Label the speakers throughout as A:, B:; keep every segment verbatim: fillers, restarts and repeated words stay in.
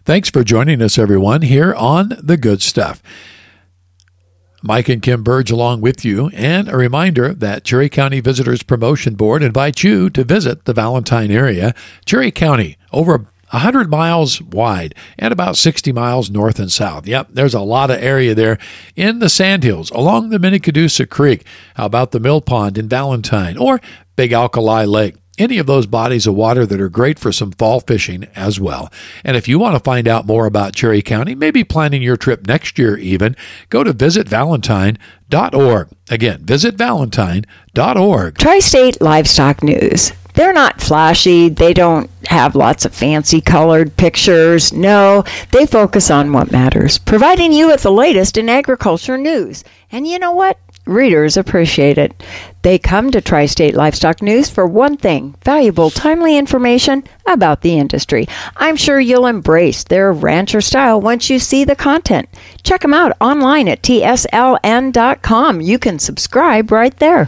A: Thanks for joining us, everyone, here on The Good Stuff. Mike and Kim Burge along with you, and a reminder that Cherry County Visitors Promotion Board invites you to visit the Valentine area. Cherry County, over one hundred miles wide and about sixty miles north and south. Yep, there's a lot of area there in the Sandhills, along the Minnecadusa Creek. How about the Mill Pond in Valentine or Big Alkali Lake? Any of those bodies of water that are great for some fall fishing as well. And if you want to find out more about Cherry County, maybe planning your trip next year even, go to visit valentine dot org. Again, visit valentine dot org.
B: Tri-State Livestock News. They're not flashy. They don't have lots of fancy colored pictures. No, they focus on what matters, providing you with the latest in agriculture news. And you know what? Readers appreciate it. They come to Tri-State Livestock News for one thing, valuable, timely information about the industry. I'm sure you'll embrace their rancher style once you see the content. Check them out online at T S L N dot com. You can subscribe right there.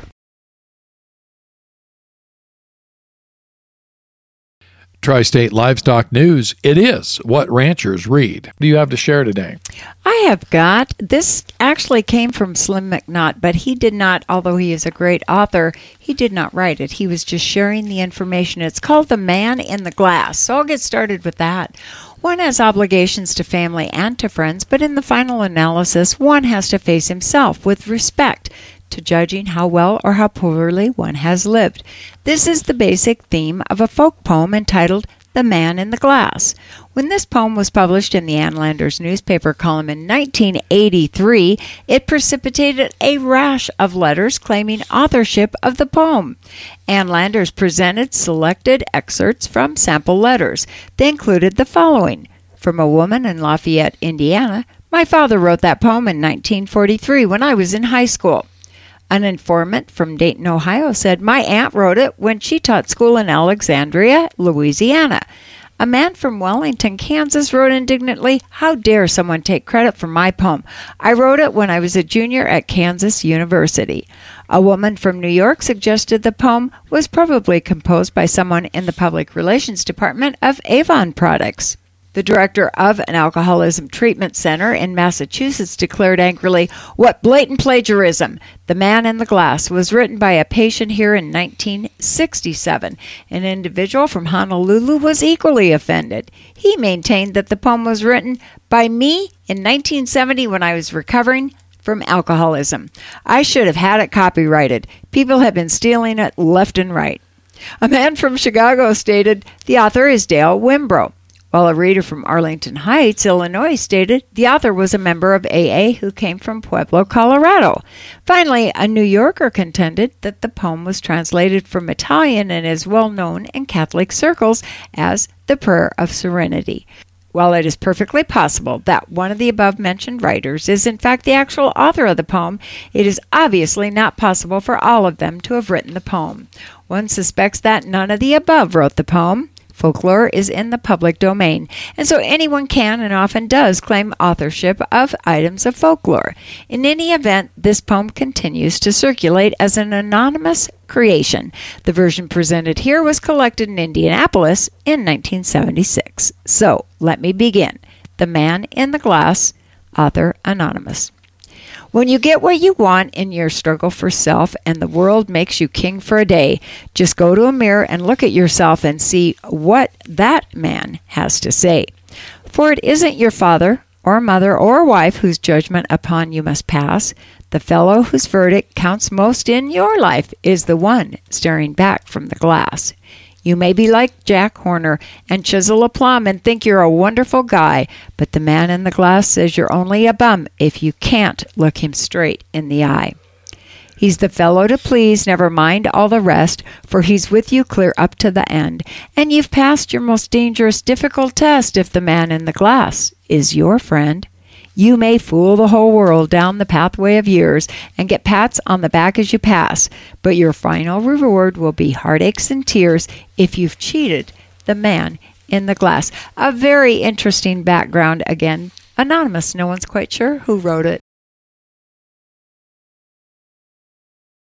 A: Tri-State Livestock News. It is what ranchers read. What do you have to share today?
B: I have got, this actually came from Slim McNaught, but he did not, although he is a great author, he did not write it. He was just sharing the information. It's called The Man in the Glass. So I'll get started with that. One has obligations to family and to friends, but in the final analysis, one has to face himself with respect to judging how well or how poorly one has lived. This is the basic theme of a folk poem entitled The Man in the Glass. When this poem was published in the Ann Landers newspaper column in nineteen eighty-three, it precipitated a rash of letters claiming authorship of the poem. Ann Landers presented selected excerpts from sample letters. They included the following. From a woman in Lafayette, Indiana, my father wrote that poem in nineteen forty-three when I was in high school. An informant from Dayton, Ohio said, my aunt wrote it when she taught school in Alexandria, Louisiana. A man from Wellington, Kansas wrote indignantly, how dare someone take credit for my poem? I wrote it when I was a junior at Kansas University. A woman from New York suggested the poem was probably composed by someone in the public relations department of Avon Products. The director of an alcoholism treatment center in Massachusetts declared angrily, what blatant plagiarism! The Man in the Glass was written by a patient here in nineteen sixty-seven. An individual from Honolulu was equally offended. He maintained that the poem was written by me in nineteen seventy when I was recovering from alcoholism. I should have had it copyrighted. People have been stealing it left and right. A man from Chicago stated, the author is Dale Wimbrough. While a reader from Arlington Heights, Illinois, stated the author was a member of A A who came from Pueblo, Colorado. Finally, a New Yorker contended that the poem was translated from Italian and is well known in Catholic circles as the Prayer of Serenity. While it is perfectly possible that one of the above-mentioned writers is in fact the actual author of the poem, it is obviously not possible for all of them to have written the poem. One suspects that none of the above wrote the poem. Folklore is in the public domain, and so anyone can and often does claim authorship of items of folklore. In any event, this poem continues to circulate as an anonymous creation. The version presented here was collected in Indianapolis in nineteen seventy-six. So, let me begin. The Man in the Glass, author anonymous. When you get what you want in your struggle for self and the world makes you king for a day, just go to a mirror and look at yourself and see what that man has to say. For it isn't your father or mother or wife whose judgment upon you must pass. The fellow whose verdict counts most in your life is the one staring back from the glass. You may be like Jack Horner and chisel a plum and think you're a wonderful guy, but the man in the glass says you're only a bum if you can't look him straight in the eye. He's the fellow to please, never mind all the rest, for he's with you clear up to the end, and you've passed your most dangerous, difficult test if the man in the glass is your friend. You may fool the whole world down the pathway of years and get pats on the back as you pass, but your final reward will be heartaches and tears if you've cheated the man in the glass. A very interesting background, again, anonymous. No one's quite sure who wrote it.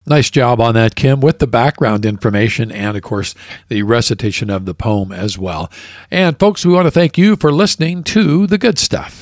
A: Nice job on that, Kim, with the background information and, of course, the recitation of the poem as well. And, folks, we want to thank you for listening to The Good Stuff.